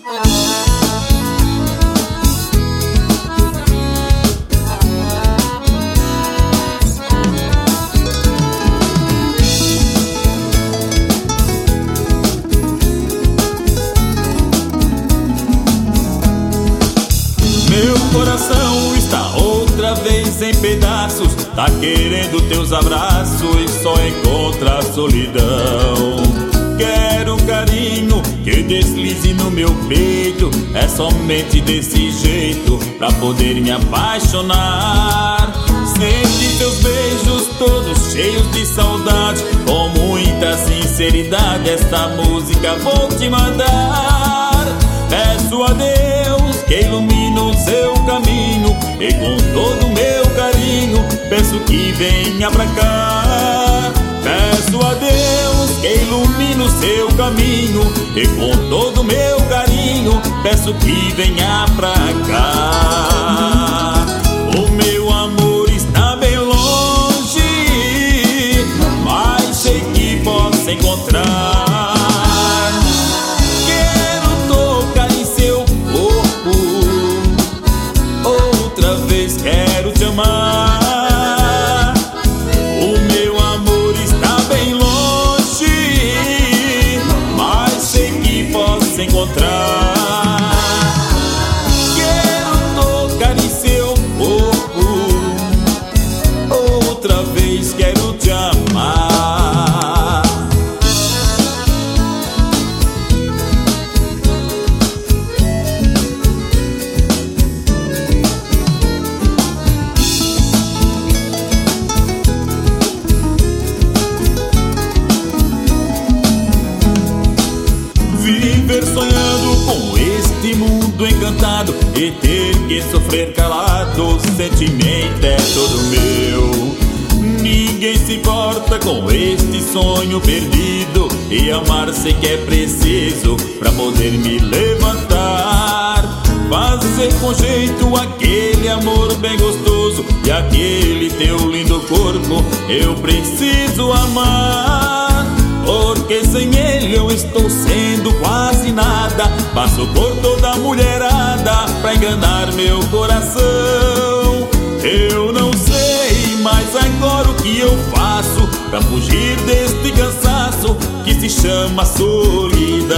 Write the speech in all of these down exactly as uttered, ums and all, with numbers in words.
Meu coração está outra vez em pedaços, tá querendo teus abraços, só encontra a solidão. Quero carinho que deslize no meu peito, é somente desse jeito pra poder me apaixonar. Sente teus beijos todos cheios de saudade, com muita sinceridade esta música vou te mandar. Peço a Deus que ilumine o seu caminho, e com todo o meu carinho peço que venha pra cá. Peço a Deus que ilumine o seu caminho, e com todo o meu carinho peço que venha pra cá. O meu amor está bem longe, mas sei que posso encontrar. Quero te amar. O meu amor está bem longe, mas sei que posso encontrar. Quero tocar em seu corpo, outra vez quero te amar. Viver sonhando com este mundo encantado e ter que sofrer calado, o sentimento é todo meu. Ninguém se importa com este sonho perdido, e amar sei que é preciso pra poder me levantar. Fazer com jeito aquele amor bem gostoso, e aquele teu lindo corpo eu preciso amar. Porque sem ele eu estou sendo quase nada, passo por toda mulherada pra enganar meu coração. Eu não sei mais agora o que eu faço pra fugir deste cansaço que se chama solidão.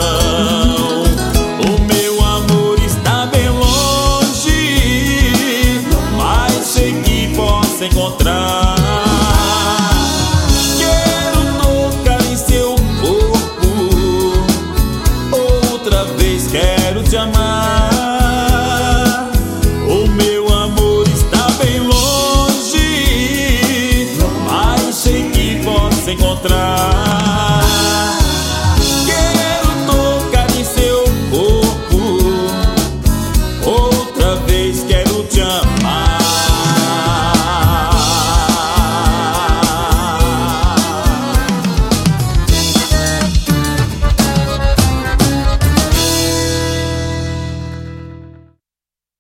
O meu amor está bem longe, mas sei que posso encontrar. Quero te amar.